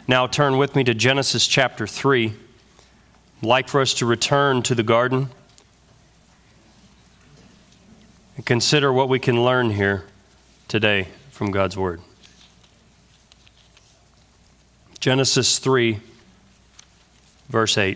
Now turn with me to Genesis chapter 3. I'd like for us to return to the garden and consider what we can learn here today from God's Word. Genesis 3, verse 8.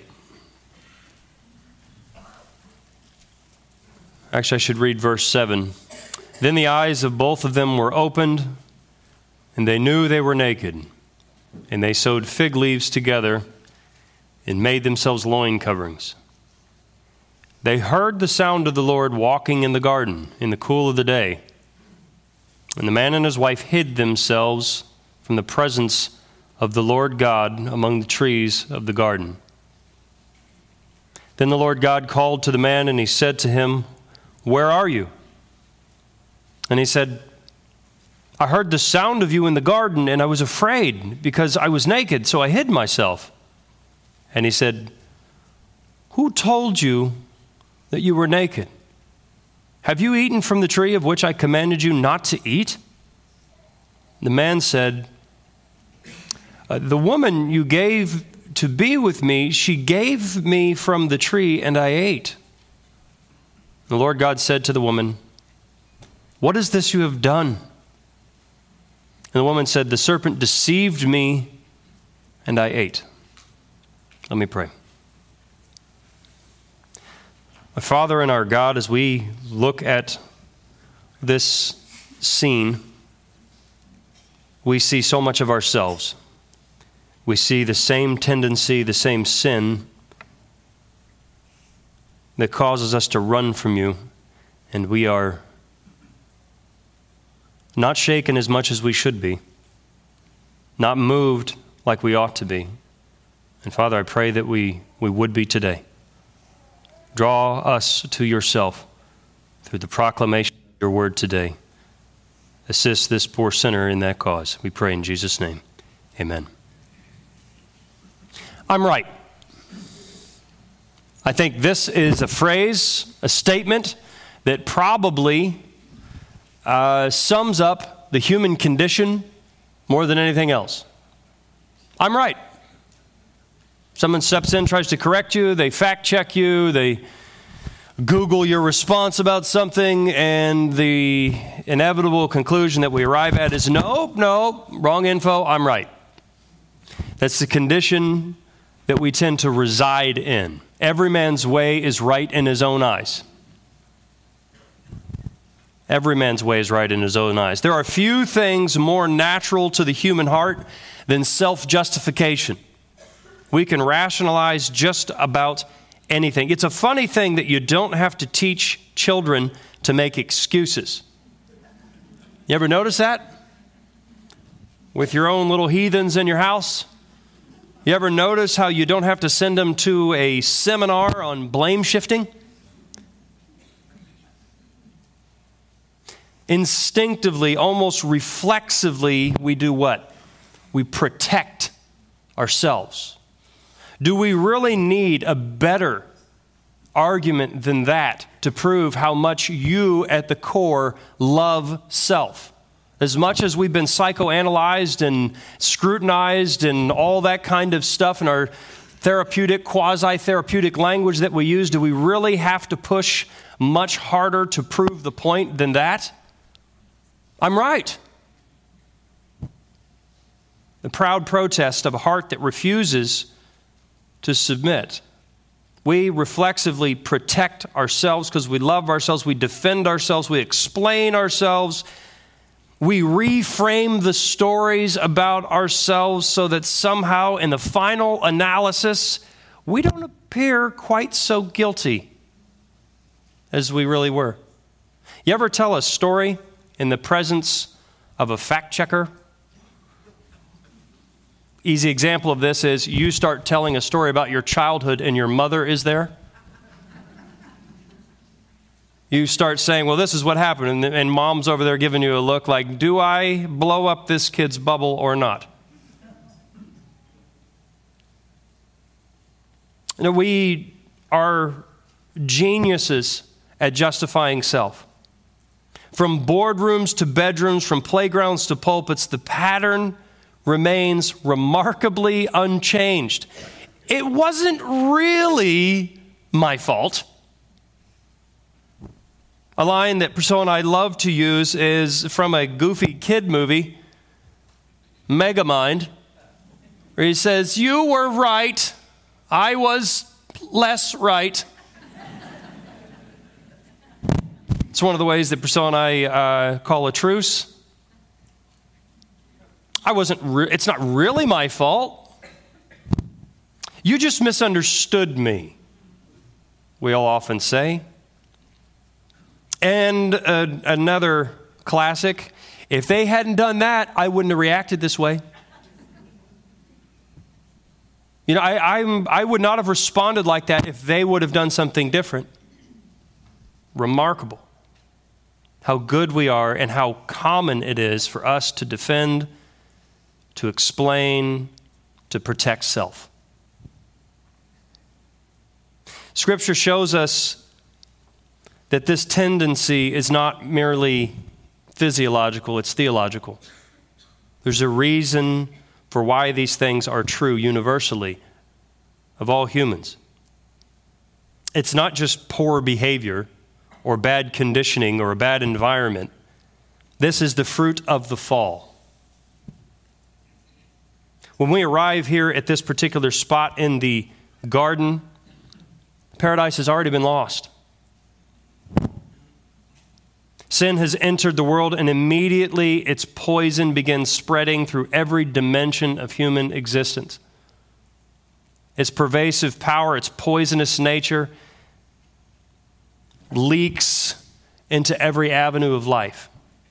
Actually, I should read verse 7. Then the eyes of both of them were opened, and they knew they were naked. And they sewed fig leaves together and made themselves loin coverings. They heard the sound of the Lord walking in the garden in the cool of the day. And the man and his wife hid themselves from the presence of the Lord God among the trees of the garden. Then the Lord God called to the man, and he said to him, "Where are you?" And he said, "I heard the sound of you in the garden, and I was afraid because I was naked, so I hid myself." And he said, "Who told you that you were naked? Have you eaten from the tree of which I commanded you not to eat?" The man said, "The woman you gave to be with me, she gave me from the tree, and I ate." The Lord God said to the woman, "What is this you have done?" And the woman said, "The serpent deceived me, and I ate." Let me pray. My Father and our God, as we look at this scene, we see so much of ourselves. We see the same tendency, the same sin that causes us to run from you, and we are not shaken as much as we should be, not moved like we ought to be. And Father, I pray that we would be today. Draw us to yourself through the proclamation of your word today. Assist this poor sinner in that cause. We pray in Jesus' name. Amen. I'm right. I think this is a phrase, a statement that probably sums up the human condition more than anything else. I'm right. Someone steps in, tries to correct you, they fact check you, they Google your response about something, and the inevitable conclusion that we arrive at is, no, wrong info, I'm right. That's the condition that we tend to reside in. Every man's way is right in his own eyes. Every man's way is right in his own eyes. There are few things more natural to the human heart than self-justification. We can rationalize just about anything. It's a funny thing that you don't have to teach children to make excuses. You ever notice that? With your own little heathens in your house? You ever notice how you don't have to send them to a seminar on blame shifting? Instinctively, almost reflexively, we do what? We protect ourselves. Do we really need a better argument than that to prove how much you at the core love self? As much as we've been psychoanalyzed and scrutinized and all that kind of stuff in our therapeutic, quasi-therapeutic language that we use, do we really have to push much harder to prove the point than that? I'm right. The proud protest of a heart that refuses to submit. We reflexively protect ourselves because we love ourselves. We defend ourselves. We explain ourselves. We reframe the stories about ourselves so that somehow in the final analysis, we don't appear quite so guilty as we really were. You ever tell a story in the presence of a fact checker? Easy example of this is you start telling a story about your childhood and your mother is there. You start saying, well, this is what happened, and mom's over there giving you a look like, do I blow up this kid's bubble or not? You know, we are geniuses at justifying self. From boardrooms to bedrooms, from playgrounds to pulpits, the pattern remains remarkably unchanged. It wasn't really my fault. A line that Priscilla and I love to use is from a goofy kid movie, Megamind, where he says, "You were right, I was less right." It's one of the ways that Priscilla and I call a truce. It's not really my fault. You just misunderstood me, we'll often say. And another classic, if they hadn't done that, I wouldn't have reacted this way. You know, I would not have responded like that if they would have done something different. Remarkable how good we are and how common it is for us to defend, to explain, to protect self. Scripture shows us that this tendency is not merely physiological, it's theological. There's a reason for why these things are true universally of all humans. It's not just poor behavior or bad conditioning or a bad environment. This is the fruit of the fall. When we arrive here at this particular spot in the garden, paradise has already been lost. Sin has entered the world, and immediately its poison begins spreading through every dimension of human existence. Its pervasive power, its poisonous nature, leaks into every avenue of life.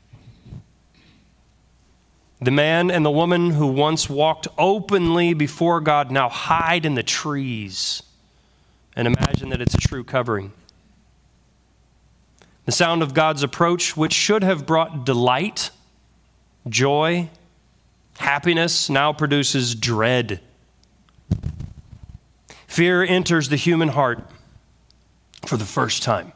The man and the woman who once walked openly before God now hide in the trees and imagine that it's a true covering. The sound of God's approach, which should have brought delight, joy, happiness, now produces dread. Fear enters the human heart for the first time.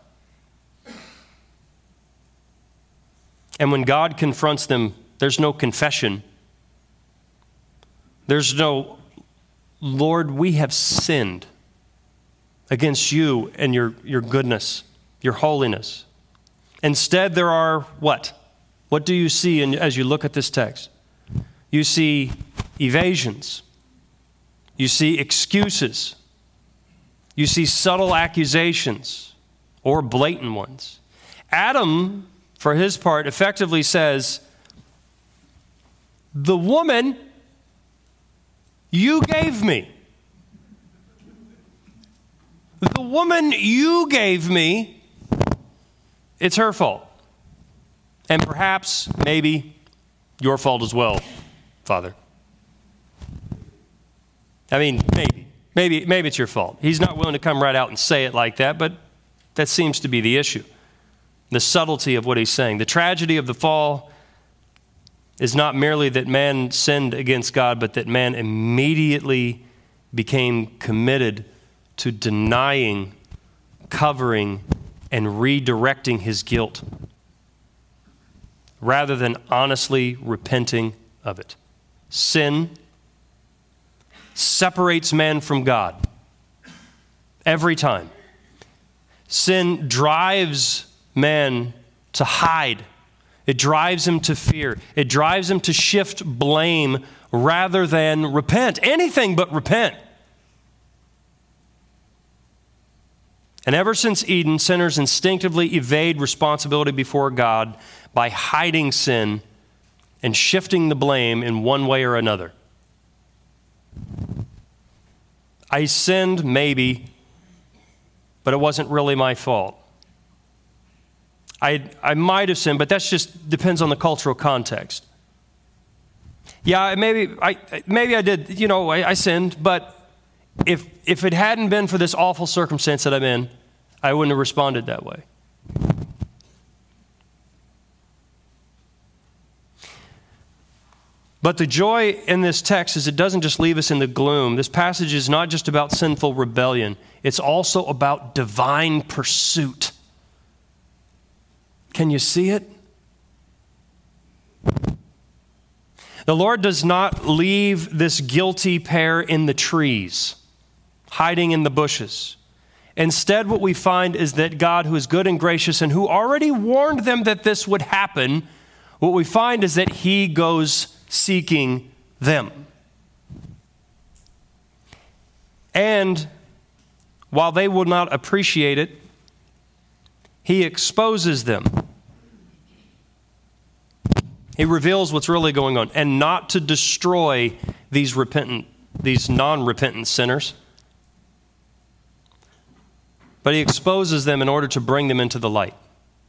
And when God confronts them, there's no confession. There's no, "Lord, we have sinned against you and your goodness, your holiness." Instead, there are what? What do you see as you look at this text? You see evasions. You see excuses. You see subtle accusations or blatant ones. Adam, for his part, effectively says, "The woman you gave me. The woman you gave me, it's her fault. And perhaps, maybe, your fault as well, Father." I mean, maybe it's your fault. He's not willing to come right out and say it like that, but that seems to be the issue. The subtlety of what he's saying. The tragedy of the fall is not merely that man sinned against God, but that man immediately became committed to denying, covering, and redirecting his guilt, rather than honestly repenting of it. Sin separates man from God every time. Sin drives man to hide. It drives him to fear. It drives him to shift blame rather than repent. Anything but repent. And ever since Eden, sinners instinctively evade responsibility before God by hiding sin and shifting the blame in one way or another. I sinned, maybe, but it wasn't really my fault. I might have sinned, but that's just depends on the cultural context. Yeah, maybe I did, I sinned, but if it hadn't been for this awful circumstance that I'm in, I wouldn't have responded that way. But the joy in this text is it doesn't just leave us in the gloom. This passage is not just about sinful rebellion. It's also about divine pursuit. Can you see it? The Lord does not leave this guilty pair in the trees, hiding in the bushes. Instead, what we find is that God, who is good and gracious and who already warned them that this would happen, what we find is that he goes seeking them. And while they will not appreciate it, he exposes them. He reveals what's really going on, and not to destroy these non-repentant sinners, but he exposes them in order to bring them into the light.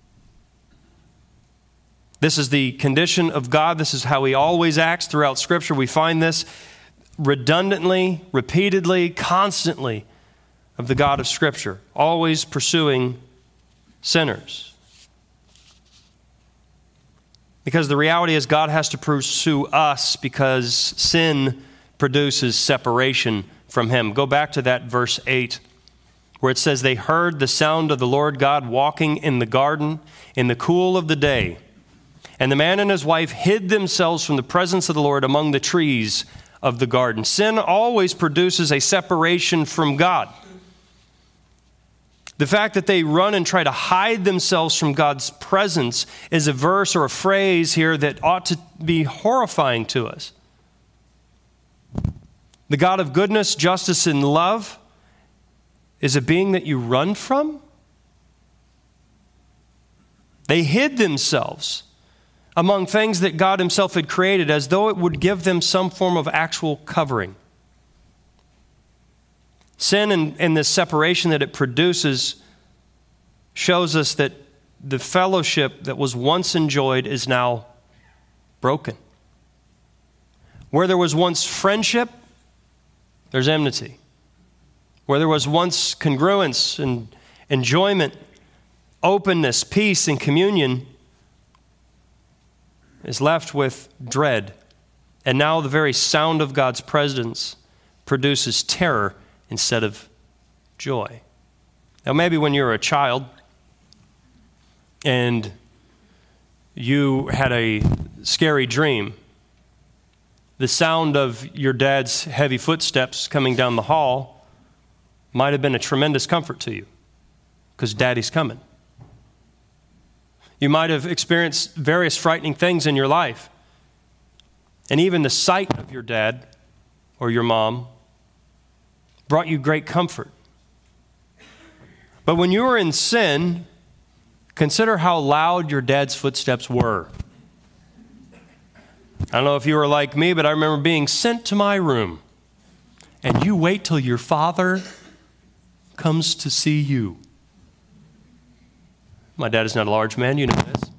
This is the condition of God. This is how he always acts throughout Scripture. We find this redundantly, repeatedly, constantly of the God of Scripture, always pursuing sinners. Because the reality is God has to pursue us because sin produces separation from him. Go back to that verse 8 where it says, they heard the sound of the Lord God walking in the garden in the cool of the day. And the man and his wife hid themselves from the presence of the Lord among the trees of the garden. Sin always produces a separation from God. The fact that they run and try to hide themselves from God's presence is a verse or a phrase here that ought to be horrifying to us. The God of goodness, justice, and love is a being that you run from? They hid themselves among things that God himself had created as though it would give them some form of actual covering. Sin and this separation that it produces shows us that the fellowship that was once enjoyed is now broken. Where there was once friendship, there's enmity. Where there was once congruence and enjoyment, openness, peace, and communion, is left with dread. And now the very sound of God's presence produces terror instead of joy. Now, maybe when you were a child and you had a scary dream, the sound of your dad's heavy footsteps coming down the hall might have been a tremendous comfort to you because daddy's coming. You might have experienced various frightening things in your life. And even the sight of your dad or your mom brought you great comfort. But when you were in sin, consider how loud your dad's footsteps were. I don't know if you were like me, but I remember being sent to my room. And you wait till your father comes to see you. My dad is not a large man, you know this.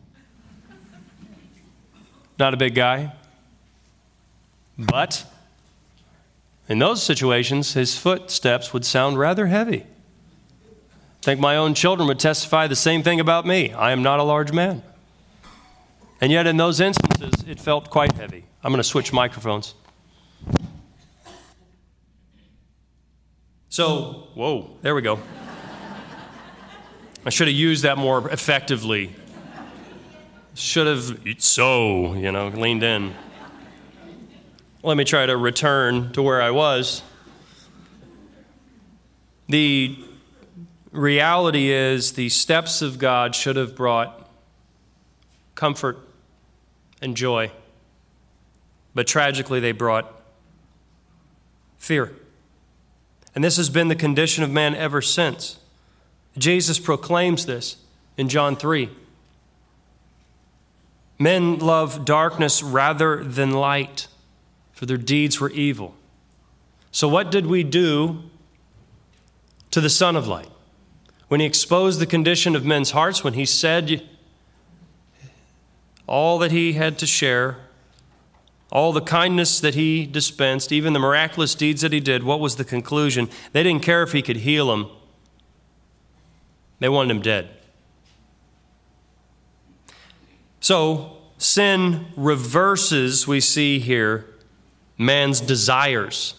Not a big guy. But in those situations, his footsteps would sound rather heavy. I think my own children would testify the same thing about me. I am not a large man. And yet in those instances, it felt quite heavy. I'm going to switch microphones. So, whoa, there we go. I should have used that more effectively. Should have, leaned in. Let me try to return to where I was. The reality is the steps of God should have brought comfort and joy. But tragically, they brought fear. And this has been the condition of man ever since. Jesus proclaims this in John 3. Men love darkness rather than light, for their deeds were evil. So what did we do to the Son of Light? When he exposed the condition of men's hearts, when he said all that he had to share, all the kindness that he dispensed, even the miraculous deeds that he did, what was the conclusion? They didn't care if he could heal them. They wanted him dead. So, sin reverses, we see here, man's desires.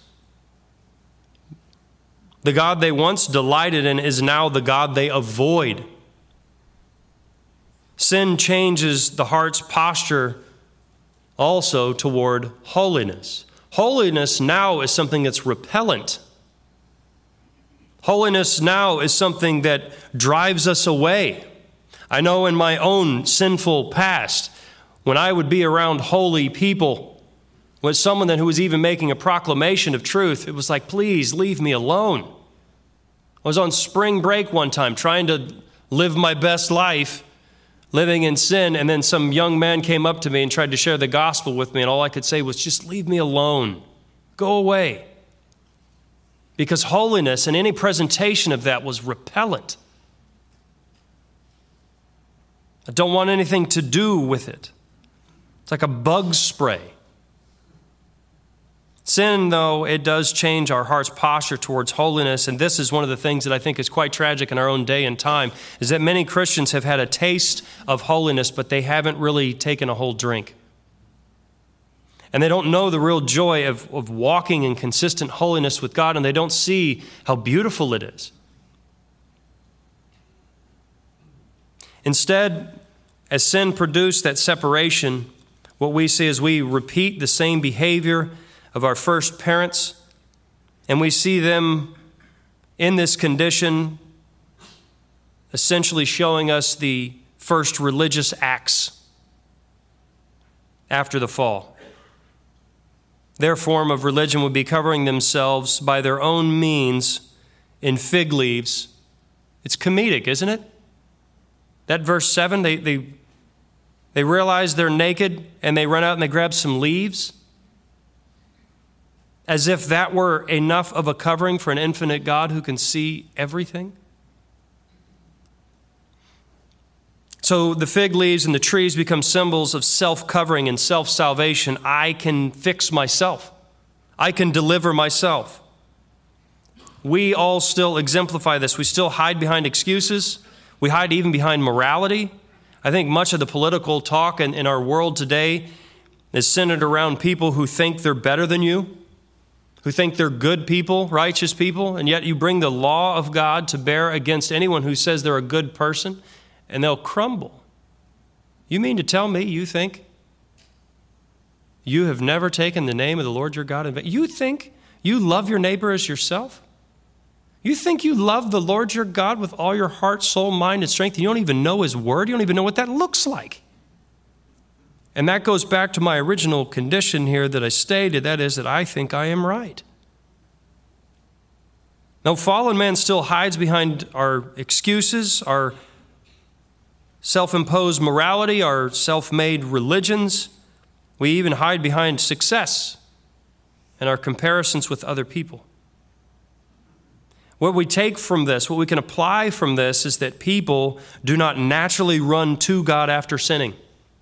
The God they once delighted in is now the God they avoid. Sin changes the heart's posture also toward holiness. Holiness now is something that's repellent. Holiness now is something that drives us away. I know in my own sinful past, when I would be around holy people, with someone who was even making a proclamation of truth, it was like, please leave me alone. I was on spring break one time trying to live my best life, living in sin, and then some young man came up to me and tried to share the gospel with me, and all I could say was, just leave me alone. Go away. Because holiness and any presentation of that was repellent. I don't want anything to do with it. It's like a bug spray. Sin, though, it does change our heart's posture towards holiness, and this is one of the things that I think is quite tragic in our own day and time, is that many Christians have had a taste of holiness, but they haven't really taken a whole drink. And they don't know the real joy of walking in consistent holiness with God, and they don't see how beautiful it is. Instead, as sin produced that separation, what we see is we repeat the same behavior of our first parents, and we see them in this condition, essentially showing us the first religious acts after the fall. Their form of religion would be covering themselves by their own means in fig leaves. It's comedic, isn't it? That verse 7, they realize they're naked and they run out and they grab some leaves, as if that were enough of a covering for an infinite God who can see everything. So the fig leaves and the trees become symbols of self-covering and self-salvation. I can fix myself. I can deliver myself. We all still exemplify this. We still hide behind excuses. We hide even behind morality. I think much of the political talk in our world today is centered around people who think they're better than you, who think they're good people, righteous people, and yet you bring the law of God to bear against anyone who says they're a good person, and they'll crumble. You mean to tell me you think you have never taken the name of the Lord your God in vain? You think you love your neighbor as yourself? You think you love the Lord your God with all your heart, soul, mind, and strength, and you don't even know his word? You don't even know what that looks like. And that goes back to my original condition here that I stated, that is that I think I am right. Now, fallen man still hides behind our excuses, our self-imposed morality, our self-made religions. We even hide behind success and our comparisons with other people. What we take from this, what we can apply from this, is that people do not naturally run to God after sinning.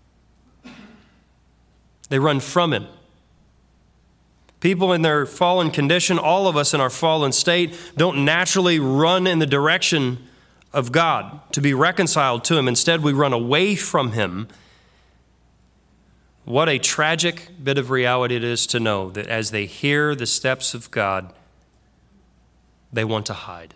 They run from him. People in their fallen condition, all of us in our fallen state, don't naturally run in the direction of God to be reconciled to him. Instead, we run away from him. What a tragic bit of reality it is to know that as they hear the steps of God, they want to hide.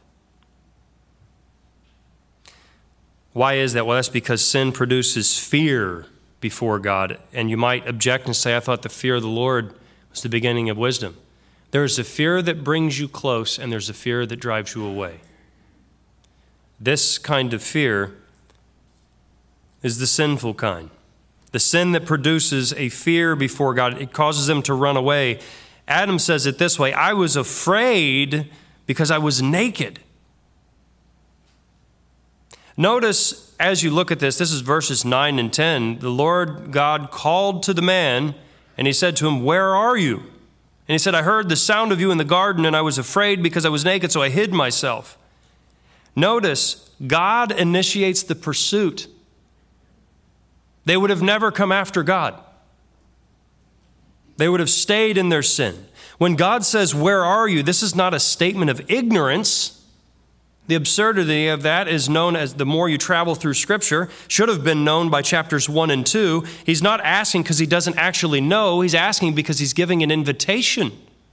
Why is that? Well, that's because sin produces fear before God. And you might object and say, I thought the fear of the Lord was the beginning of wisdom. There's a fear that brings you close, and there's a fear that drives you away. This kind of fear is the sinful kind. The sin that produces a fear before God, it causes them to run away. Adam says it this way, I was afraid because I was naked. Notice as you look at this is verses 9 and 10, the Lord God called to the man, and he said to him, where are you? And he said, I heard the sound of you in the garden, and I was afraid because I was naked, so I hid myself. Notice, God initiates the pursuit. They would have never come after God. They would have stayed in their sin. When God says, where are you? This is not a statement of ignorance. The absurdity of that is known as, the more you travel through Scripture, should have been known by chapters 1 and 2. He's not asking because he doesn't actually know. He's asking because he's giving an invitation.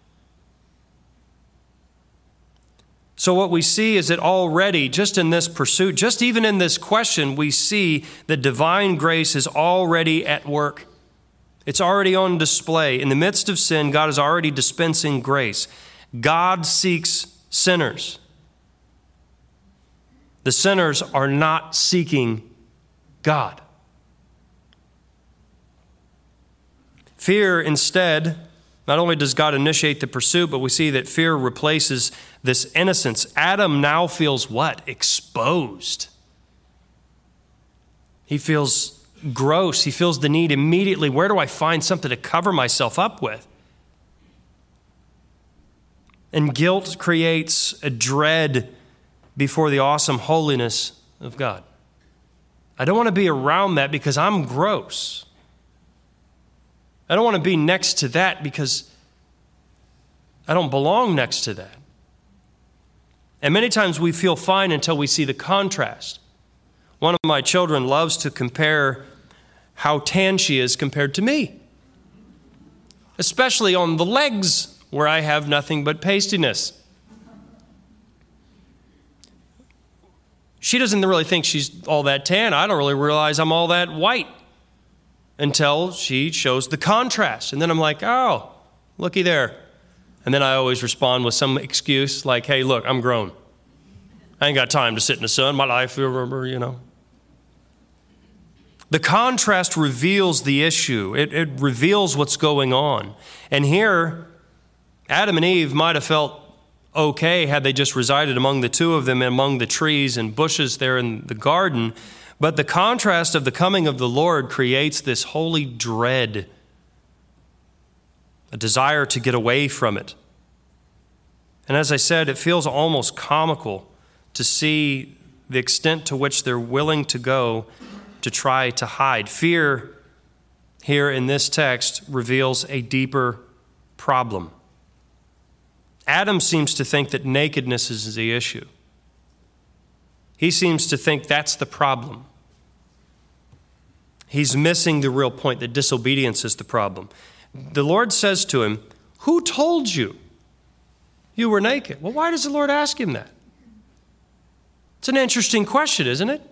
So what we see is that already, just in this pursuit, just even in this question, we see that divine grace is already at work. It's already on display. In the midst of sin, God is already dispensing grace. God seeks sinners. The sinners are not seeking God. Fear, instead, not only does God initiate the pursuit, but we see that fear replaces this innocence. Adam now feels what? Exposed. He feels gross. He feels the need immediately. Where do I find something to cover myself up with? And guilt creates a dread before the awesome holiness of God. I don't want to be around that because I'm gross. I don't want to be next to that because I don't belong next to that. And many times we feel fine until we see the contrast. One of my children loves to compare how tan she is compared to me, especially on the legs where I have nothing but pastiness. She doesn't really think she's all that tan. I don't really realize I'm all that white until she shows the contrast. And then I'm like, oh, looky there. And then I always respond with some excuse like, hey, look, I'm grown. I ain't got time to sit in the sun. My life, you know. The contrast reveals the issue. It reveals what's going on. And here, Adam and Eve might have felt okay had they just resided among the two of them among the trees and bushes there in the garden. But the contrast of the coming of the Lord creates this holy dread, a desire to get away from it. And as I said, it feels almost comical to see the extent to which they're willing to go to try to hide. Fear here in this text reveals a deeper problem. Adam seems to think that nakedness is the issue. He seems to think that's the problem. He's missing the real point, that disobedience is the problem. The Lord says to him, who told you you were naked? Well, why does the Lord ask him that? It's an interesting question, isn't it?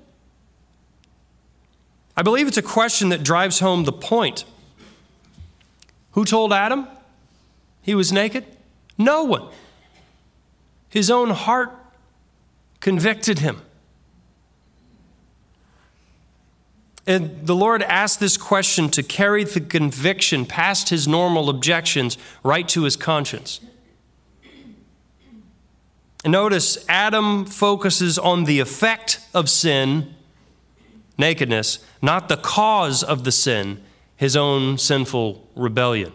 I believe it's a question that drives home the point. Who told Adam he was naked? No one. His own heart convicted him. And the Lord asked this question to carry the conviction past his normal objections right to his conscience. And notice, Adam focuses on the effect of sin, nakedness, not the cause of the sin, his own sinful rebellion.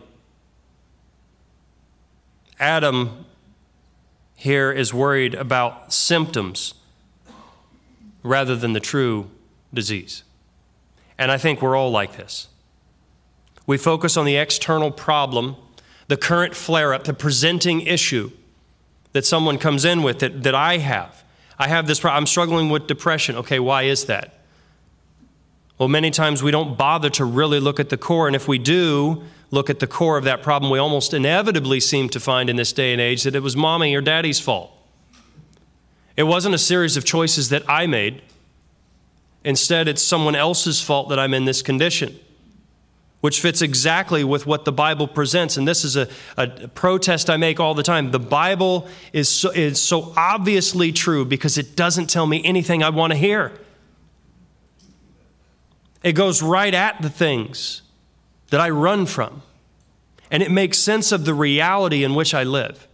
Adam here is worried about symptoms rather than the true disease. And I think we're all like this. We focus on the external problem, the current flare-up, the presenting issue that someone comes in with that I have. I have this problem. I'm struggling with depression. Okay, why is that? Well, many times we don't bother to really look at the core. And if we do look at the core of that problem, we almost inevitably seem to find in this day and age that it was mommy or daddy's fault. It wasn't a series of choices that I made. Instead, it's someone else's fault that I'm in this condition, which fits exactly with what the Bible presents. And this is a protest I make all the time. The Bible is so obviously true because it doesn't tell me anything I want to hear. It goes right at the things that I run from, and it makes sense of the reality in which I live.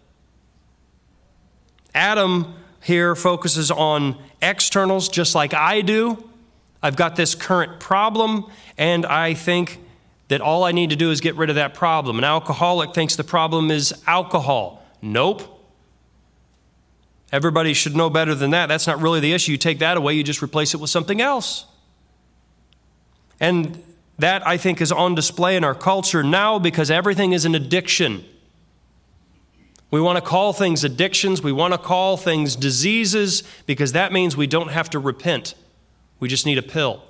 Adam here focuses on externals just like I do. I've got this current problem, and I think that all I need to do is get rid of that problem. An alcoholic thinks the problem is alcohol. Nope. Everybody should know better than that. That's not really the issue. You take that away, you just replace it with something else. And that, I think, is on display in our culture now because everything is an addiction. We want to call things addictions. We want to call things diseases because that means we don't have to repent. We just need a pill.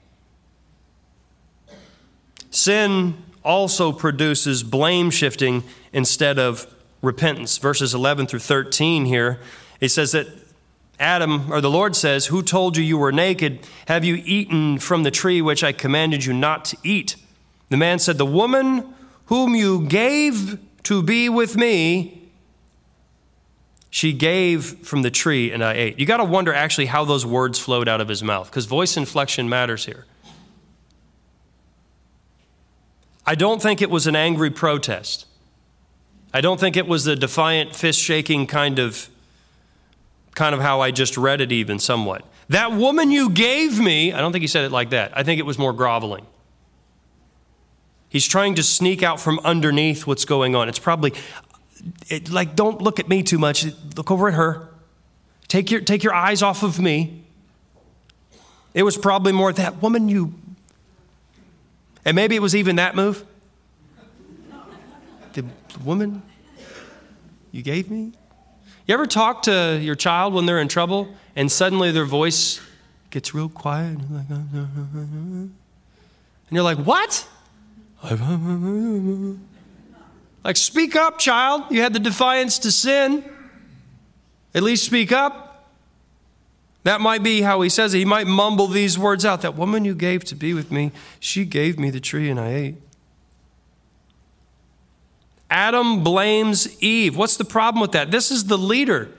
Sin also produces blame shifting instead of repentance. Verses 11 through 13 here, it says that the Lord says, who told you you were naked? Have you eaten from the tree which I commanded you not to eat? The man said, the woman whom you gave to be with me, she gave from the tree and I ate. You got to wonder actually how those words flowed out of his mouth, because voice inflection matters here. I don't think it was an angry protest. I don't think it was a defiant fist shaking kind of how I just read it even somewhat. That woman you gave me, I don't think he said it like that. I think it was more groveling. He's trying to sneak out from underneath what's going on. It's probably like, don't look at me too much. Look over at her. Take your eyes off of me. It was probably more that woman you, and maybe it was even that move. The woman you gave me. You ever talk to your child when they're in trouble and suddenly their voice gets real quiet and you're like, what? Like, speak up, child. You had the defiance to sin. At least speak up. That might be how he says it. He might mumble these words out. That woman you gave to be with me, she gave me the tree and I ate. Adam blames Eve. What's the problem with that? This is the leader.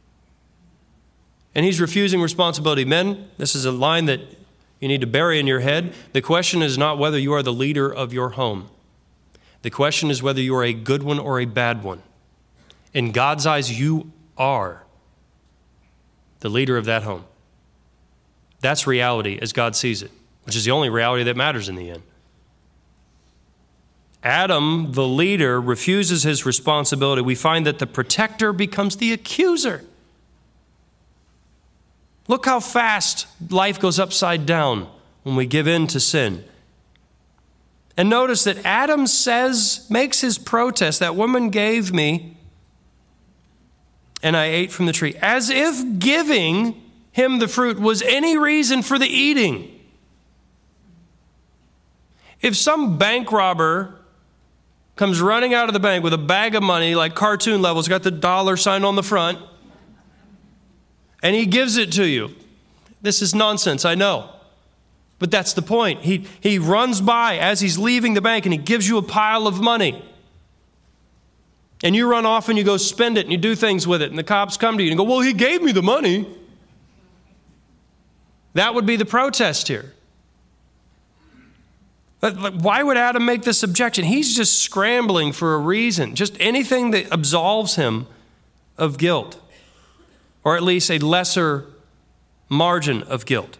And he's refusing responsibility. Men, this is a line that you need to bury in your head. The question is not whether you are the leader of your home. The question is whether you are a good one or a bad one. In God's eyes, you are the leader of that home. That's reality as God sees it, which is the only reality that matters in the end. Adam, the leader, refuses his responsibility. We find that the protector becomes the accuser. Look how fast life goes upside down when we give in to sin. And notice that Adam makes his protest, that woman gave me, and I ate from the tree, as if giving him the fruit was any reason for the eating. If some bank robber comes running out of the bank with a bag of money, like cartoon levels, got the dollar sign on the front, and he gives it to you. This is nonsense, I know. But that's the point. He runs by as he's leaving the bank and he gives you a pile of money. And you run off and you go spend it and you do things with it. And the cops come to you and go, well, he gave me the money. That would be the protest here. But why would Adam make this objection? He's just scrambling for a reason. Just anything that absolves him of guilt. Or at least a lesser margin of guilt.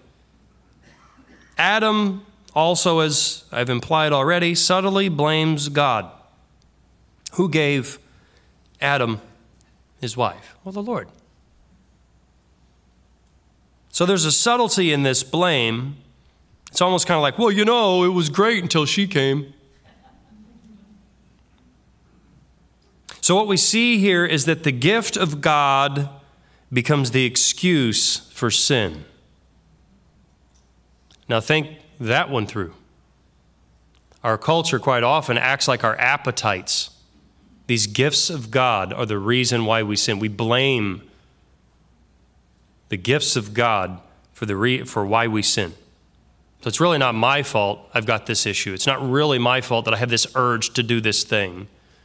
Adam also, as I've implied already, subtly blames God. Who gave Adam his wife? Well, the Lord. So there's a subtlety in this blame. It's almost kind of like, well, it was great until she came. So what we see here is that the gift of God becomes the excuse for sin. Now think that one through. Our culture quite often acts like our appetites, these gifts of God, are the reason why we sin. We blame the gifts of God for why we sin. So it's really not my fault I've got this issue. It's not really my fault that I have this urge to do this thing.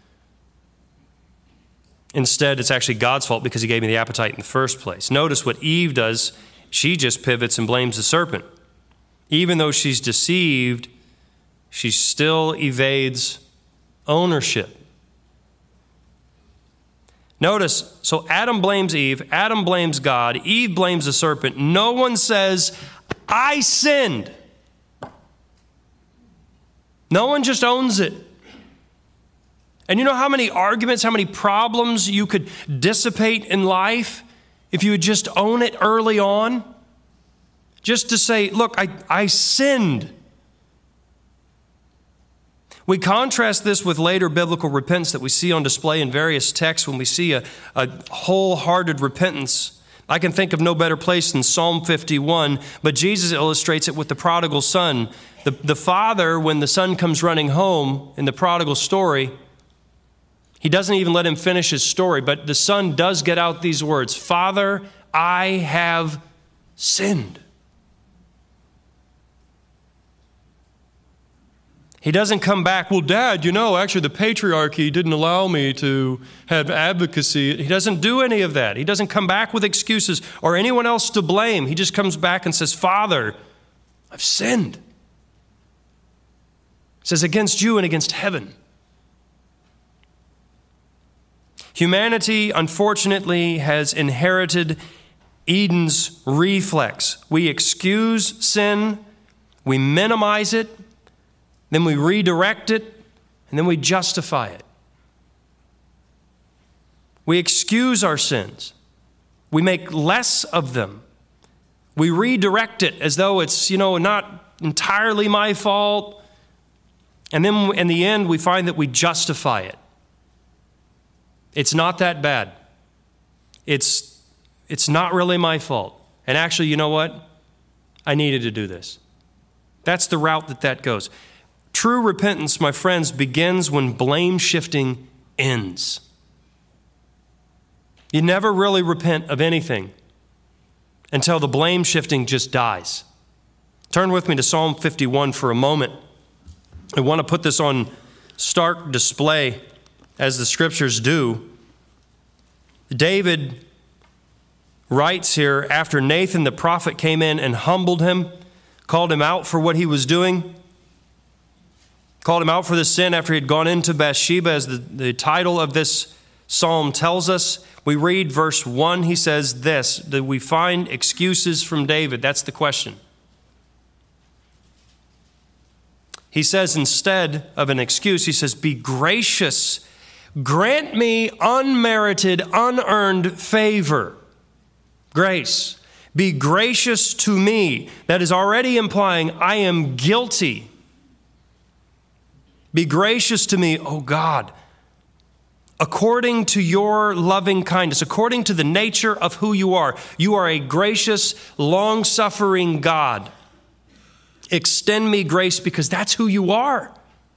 Instead, it's actually God's fault because he gave me the appetite in the first place. Notice what Eve does. She just pivots and blames the serpent. Even though she's deceived, she still evades ownership. Notice, so Adam blames Eve, Adam blames God, Eve blames the serpent. No one says, I sinned. No one just owns it. And you know how many arguments, how many problems you could dissipate in life if you would just own it early on? Just to say, look, I sinned. We contrast this with later biblical repentance that we see on display in various texts when we see a wholehearted repentance. I can think of no better place than Psalm 51, but Jesus illustrates it with the prodigal son. The father, when the son comes running home in the prodigal story, he doesn't even let him finish his story, but the son does get out these words, Father, I have sinned. He doesn't come back, well, Dad, actually the patriarchy didn't allow me to have advocacy. He doesn't do any of that. He doesn't come back with excuses or anyone else to blame. He just comes back and says, Father, I've sinned. He says, against you and against heaven. Humanity, unfortunately, has inherited Eden's reflex. We excuse sin, we minimize it, then we redirect it, and then we justify it. We excuse our sins. We make less of them. We redirect it as though it's, not entirely my fault. And then in the end, we find that we justify it. It's not that bad. It's not really my fault. And actually, you know what? I needed to do this. That's the route that goes. True repentance, my friends, begins when blame shifting ends. You never really repent of anything until the blame shifting just dies. Turn with me to Psalm 51 for a moment. I want to put this on stark display as the scriptures do. David writes here, after Nathan the prophet came in and humbled him, called him out for what he was doing, called him out for the sin after he had gone into Bathsheba, as the title of this psalm tells us. We read verse 1, he says this, that we find excuses from David. That's the question. He says, instead of an excuse, he says, be gracious. Grant me unmerited, unearned favor. Grace. Be gracious to me. That is already implying I am guilty. Be gracious to me, O God, according to your loving kindness, according to the nature of who you are. You are a gracious, long-suffering God. Extend me grace because that's who you are.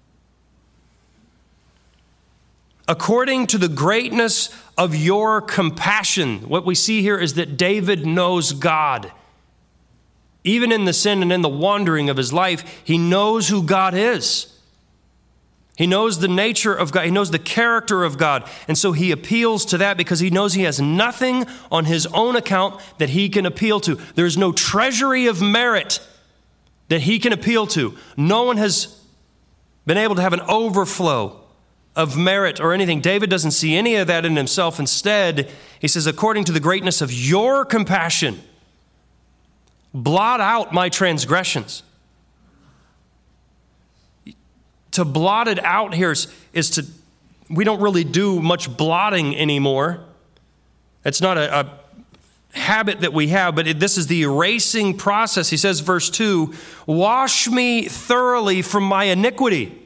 According to the greatness of your compassion. What we see here is that David knows God. Even in the sin and in the wandering of his life, he knows who God is. He knows the nature of God. He knows the character of God. And so he appeals to that because he knows he has nothing on his own account that he can appeal to. There's no treasury of merit that he can appeal to. No one has been able to have an overflow of merit or anything. David doesn't see any of that in himself. Instead, he says, according to the greatness of your compassion, blot out my transgressions. To blot it out here is to, we don't really do much blotting anymore. It's not a habit that we have, but this is the erasing process. He says, verse 2, wash me thoroughly from my iniquity.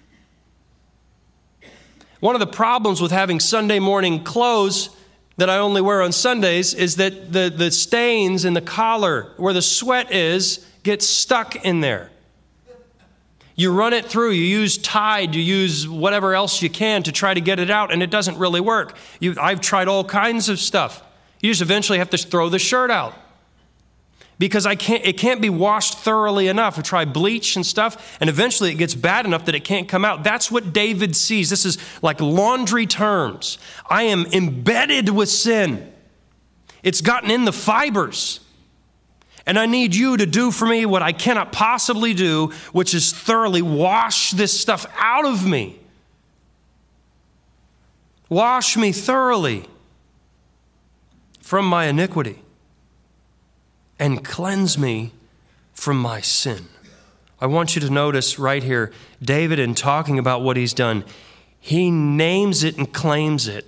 One of the problems with having Sunday morning clothes that I only wear on Sundays is that the stains in the collar where the sweat is get stuck in there. You run it through, you use Tide, you use whatever else you can to try to get it out, and it doesn't really work. I've tried all kinds of stuff. You just eventually have to throw the shirt out because it can't be washed thoroughly enough. I try bleach and stuff, and eventually it gets bad enough that it can't come out. That's what David sees. This is like laundry terms. I am embedded with sin. It's gotten in the fibers. And I need you to do for me what I cannot possibly do, which is thoroughly wash this stuff out of me. Wash me thoroughly from my iniquity and cleanse me from my sin. I want you to notice right here, David, in talking about what he's done, he names it and claims it.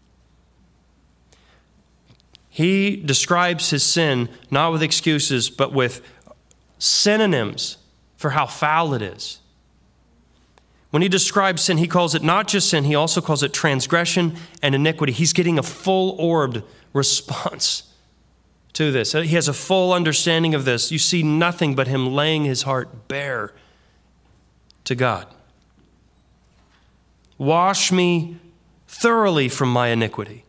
He describes his sin not with excuses, but with synonyms for how foul it is. When he describes sin, he calls it not just sin, he also calls it transgression and iniquity. He's getting a full-orbed response to this. He has a full understanding of this. You see nothing but him laying his heart bare to God. Wash me thoroughly from my iniquity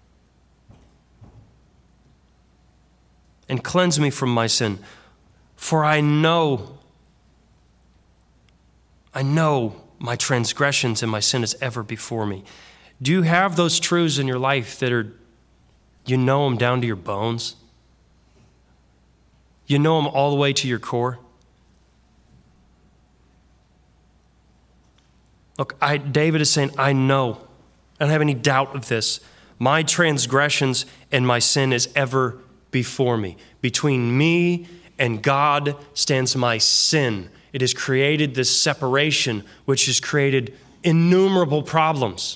and cleanse me from my sin. For I know I know my transgressions and my sin is ever before me. Do you have those truths in your life that are, you know them down to your bones? You know them all the way to your core? Look, David is saying, I know. I don't have any doubt of this. My transgressions and my sin is ever before me. Between me and God stands my sin. It has created this separation, which has created innumerable problems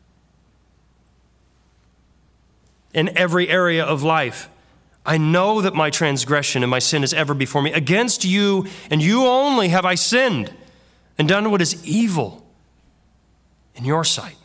in every area of life. I know that my transgression and my sin is ever before me. Against you and you only have I sinned and done what is evil in your sight,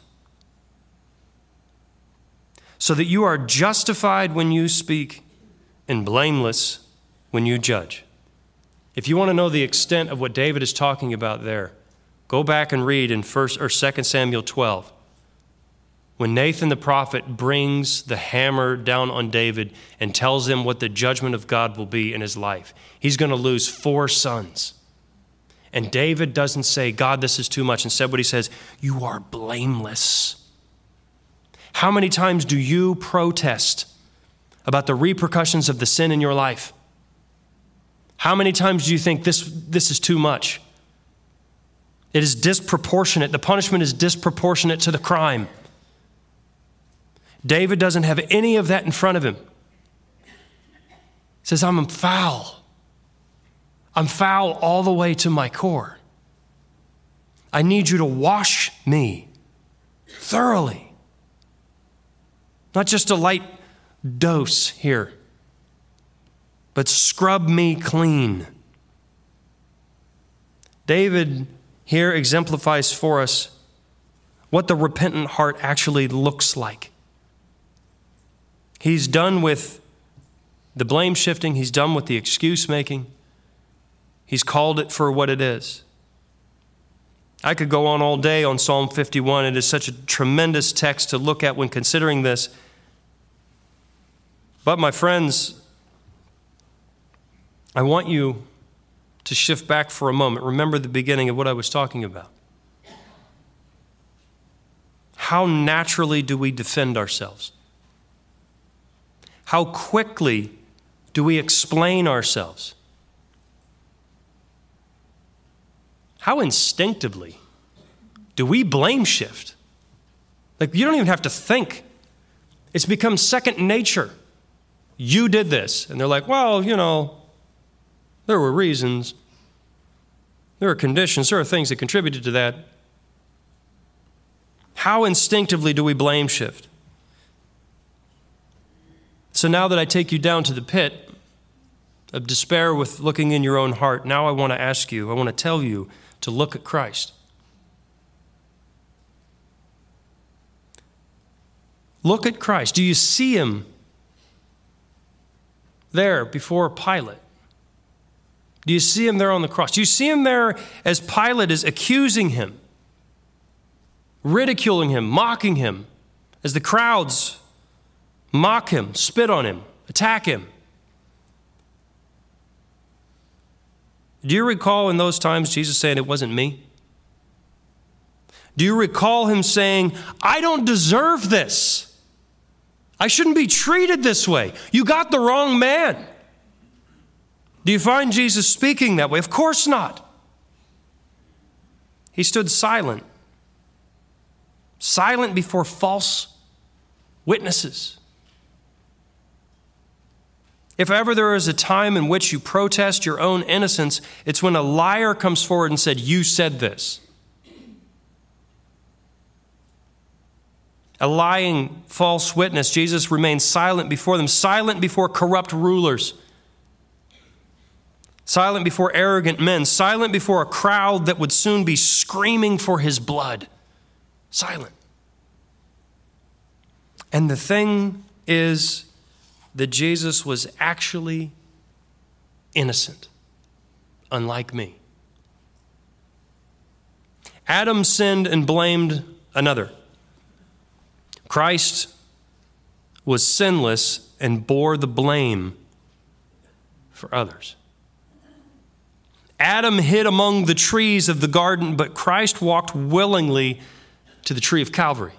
so that you are justified when you speak and blameless when you judge. If you want to know the extent of what David is talking about there, go back and read in 1 or 2 Samuel 12. When Nathan the prophet brings the hammer down on David and tells him what the judgment of God will be in his life, he's going to lose 4 sons. And David doesn't say, God, this is too much. Instead, what he says, you are blameless. How many times do you protest about the repercussions of the sin in your life? How many times do you think this is too much? It is disproportionate. The punishment is disproportionate to the crime. David doesn't have any of that in front of him. He says, I'm foul. I'm foul all the way to my core. I need you to wash me thoroughly. Not just a light dose here, but scrub me clean. David here exemplifies for us what the repentant heart actually looks like. He's done with the blame shifting. He's done with the excuse making. He's called it for what it is. I could go on all day on Psalm 51. It is such a tremendous text to look at when considering this. But my friends, I want you to shift back for a moment. Remember the beginning of what I was talking about. How naturally do we defend ourselves? How quickly do we explain ourselves? How instinctively do we blame shift? Like, you don't even have to think. It's become second nature. You did this. And they're like, well, there were reasons. There are conditions. There are things that contributed to that. How instinctively do we blame shift? So now that I take you down to the pit of despair with looking in your own heart, now I want to tell you to look at Christ. Look at Christ. Do you see him there before Pilate? Do you see him there on the cross? Do you see him there as Pilate is accusing him, ridiculing him, mocking him, as the crowds mock him, spit on him, attack him? Do you recall in those times Jesus saying, it wasn't me? Do you recall him saying, I don't deserve this. I shouldn't be treated this way. You got the wrong man. Do you find Jesus speaking that way? Of course not. He stood silent before false witnesses. If ever there is a time in which you protest your own innocence, it's when a liar comes forward and said, you said this. A lying false witness, Jesus remained silent before them, silent before corrupt rulers, silent before arrogant men, silent before a crowd that would soon be screaming for his blood. Silent. And the thing is that Jesus was actually innocent, unlike me. Adam sinned and blamed another. Christ was sinless and bore the blame for others. Adam hid among the trees of the garden, but Christ walked willingly to the tree of Calvary.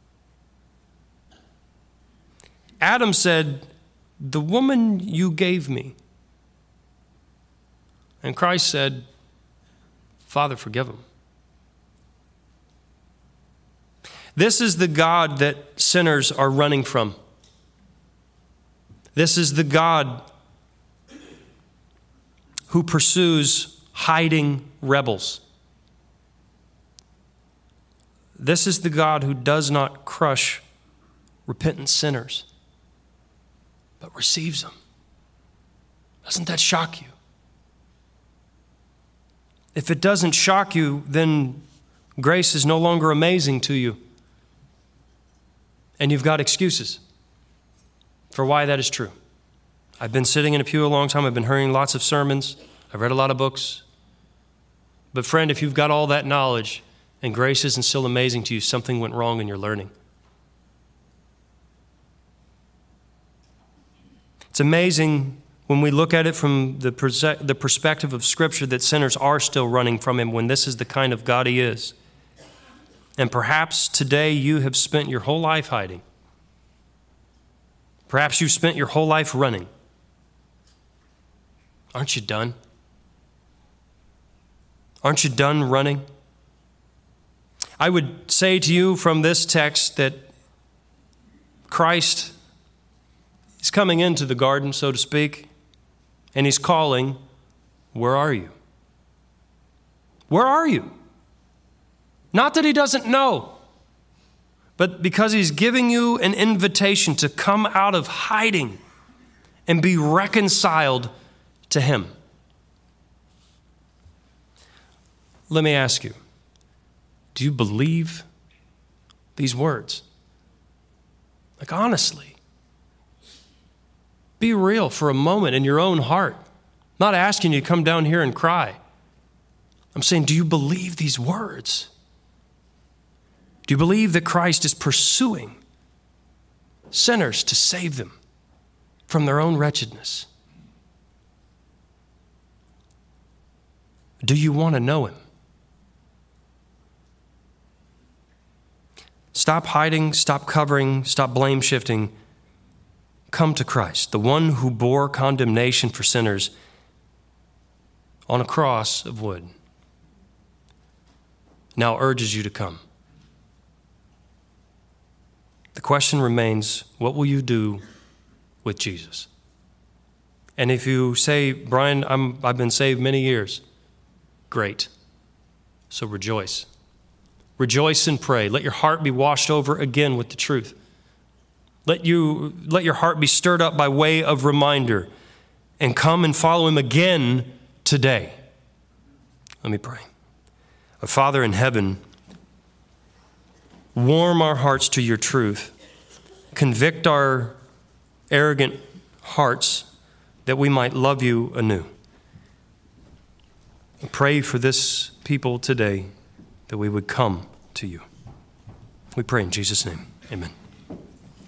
Adam said, "The woman you gave me." And Christ said, "Father, forgive him." This is the God that sinners are running from. This is the God who pursues hiding rebels. This is the God who does not crush repentant sinners, but receives them. Doesn't that shock you? If it doesn't shock you, then grace is no longer amazing to you. And you've got excuses for why that is true. I've been sitting in a pew a long time. I've been hearing lots of sermons. I've read a lot of books. But friend, if you've got all that knowledge and grace isn't still amazing to you, something went wrong in your learning. It's amazing when we look at it from the perspective of Scripture that sinners are still running from Him when this is the kind of God He is. And perhaps today you have spent your whole life hiding. Perhaps you've spent your whole life running. Aren't you done? Aren't you done running? I would say to you from this text that Christ is coming into the garden, so to speak, and He's calling, "Where are you? Where are you?" Not that He doesn't know, but because He's giving you an invitation to come out of hiding and be reconciled to Him. Let me ask you, do you believe these words? Like, honestly, be real for a moment in your own heart. I'm not asking you to come down here and cry. I'm saying, do you believe these words? Do you believe that Christ is pursuing sinners to save them from their own wretchedness? Do you want to know Him? Stop hiding, stop covering, stop blame shifting. Come to Christ, the one who bore condemnation for sinners on a cross of wood, now urges you to come. The question remains, what will you do with Jesus? And if you say, "Brian, I've been saved many years," great. So rejoice. Rejoice and pray. Let your heart be washed over again with the truth. Let your heart be stirred up by way of reminder, and come and follow Him again today. Let me pray. Our Father in heaven, warm our hearts to your truth. Convict our arrogant hearts that we might love you anew. I pray for this people today that we would come to you. We pray in Jesus' name. Amen.